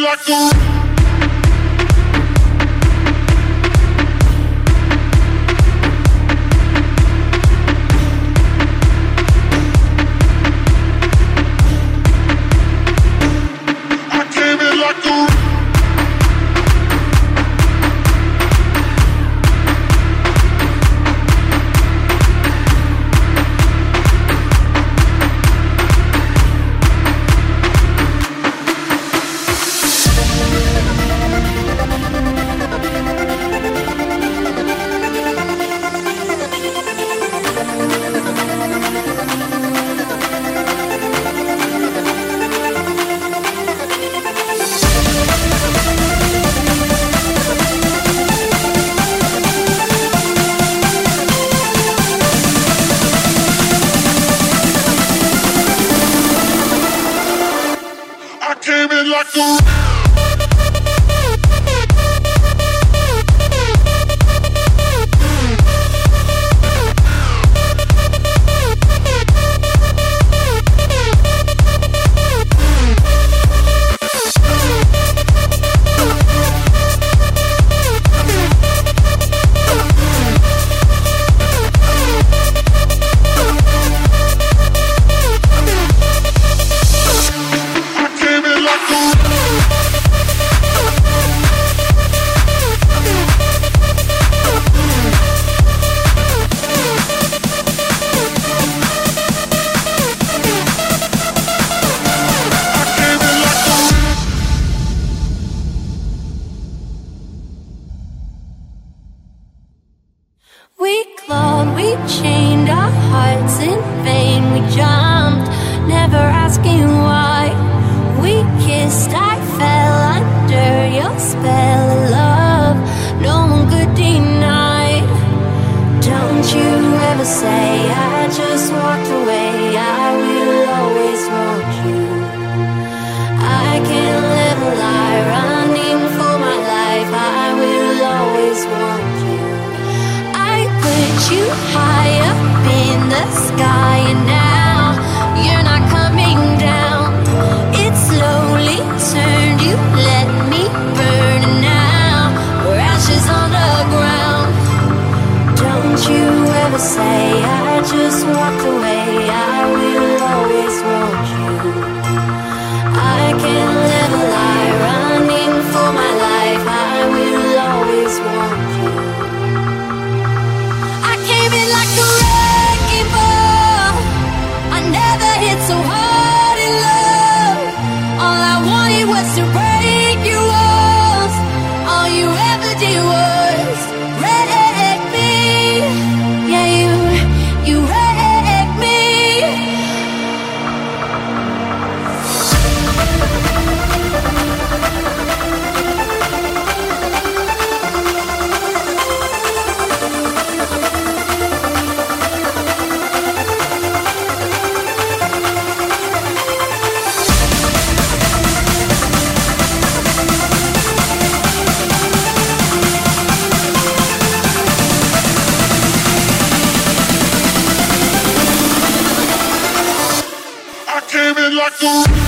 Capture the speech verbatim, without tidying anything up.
like a came in like a We clawed, we chained our hearts in vain. We jumped, never asking why. We kissed, I fell under your spell of love. No one could deny. Don't you ever say I just walked away. I will always want you. I can't live a lie, running for my life. I will always want you. Put you high up in the sky, and now you're not coming down. It slowly turned, you let me burn, and now we're ashes on the ground. Don't you ever say I just walked away. I will always want you. I can't live a lie, running for my life. I will always want you. Like a wrecking ball, I never hit so hard in love. All I wanted was to break your walls. All you ever did was wreck me. Yeah, you, you wrecked me. came in like a